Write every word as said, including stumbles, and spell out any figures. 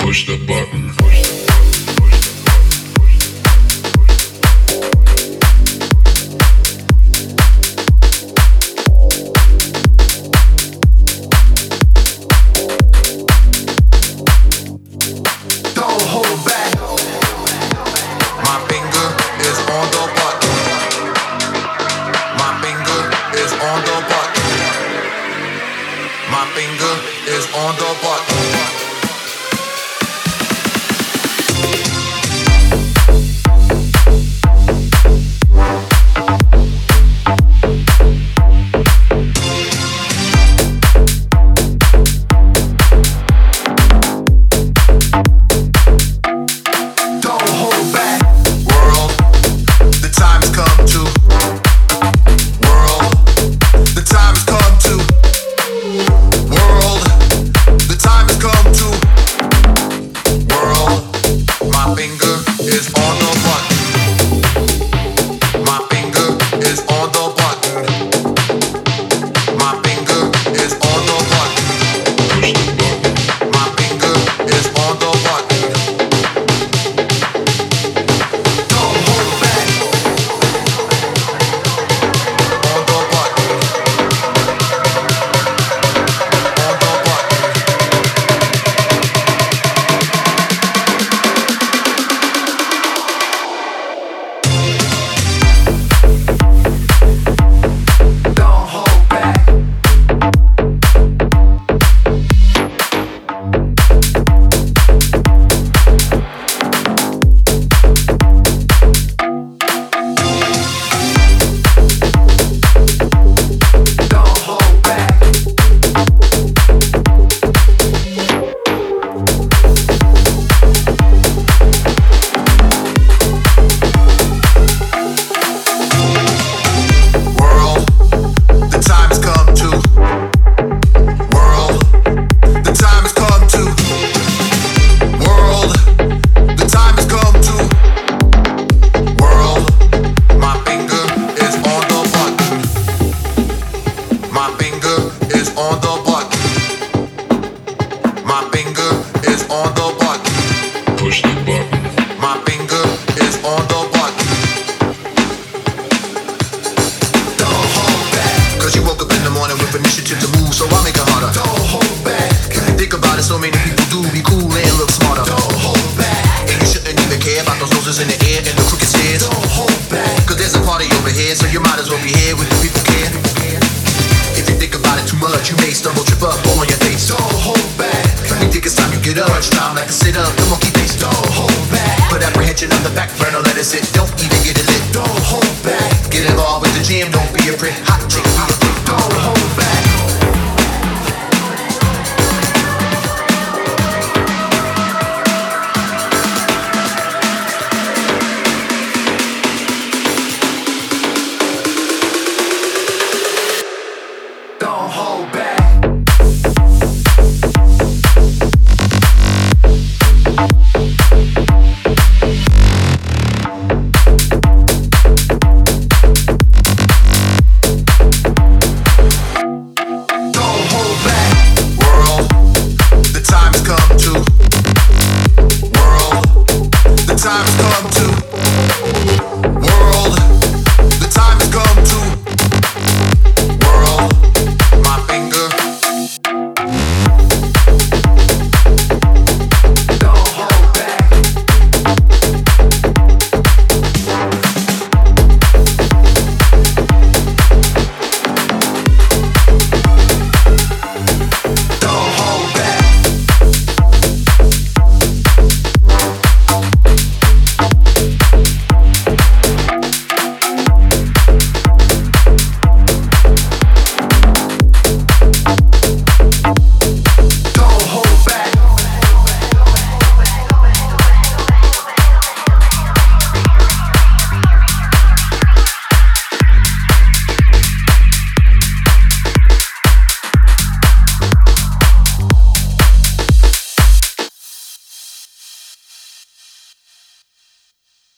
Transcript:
Push the button. Don't hold back. My finger is on the button. My finger is on the button. My finger is on the button. On the back burner, let it sit. Don't even get it lit. Don't hold back. Get involved with the jam. Don't be a prick. Hot chick, be a prick. Don't hold back.